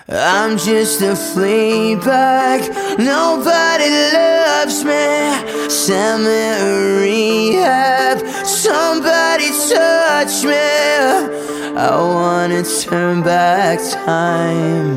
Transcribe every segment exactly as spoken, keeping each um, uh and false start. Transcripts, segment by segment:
I'm just a flea bag, nobody loves me. Send me to rehab, somebody touch me. I wanna turn back time,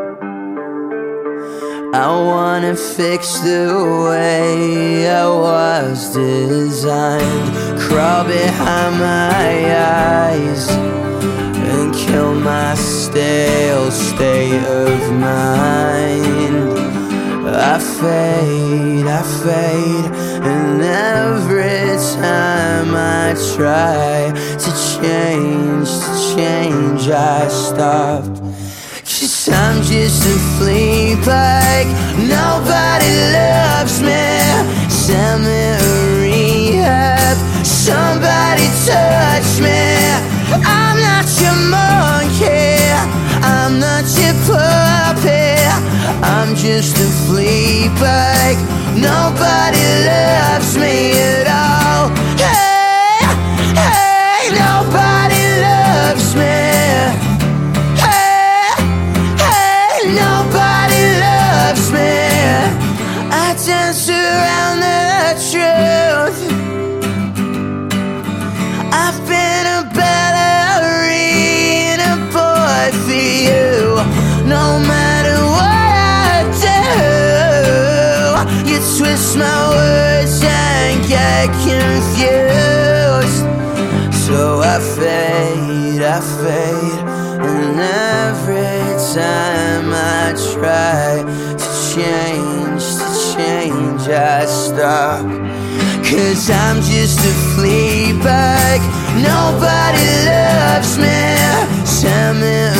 I wanna fix the way I was designed. Crawl behind my eyes and kill my stale state of mind. I fade, I fade, and every time I try to change, to change, I stop. Cause I'm just a flea bag, nobody loves me. Send me to rehab, somebody touch me. I'm not your monkey, I'm not your puppy. I'm just a flea bag, nobody loves me at all. Hey, hey, nobody loves me. Hey, hey, nobody loves me. I dance around the truth. I've been a ballerina boy for you. No matter what I do, you twist my words and get confused. So I fade, I fade, and every time I try to change, to change, I stop. Cause I'm just a flea bag, nobody loves me. Send me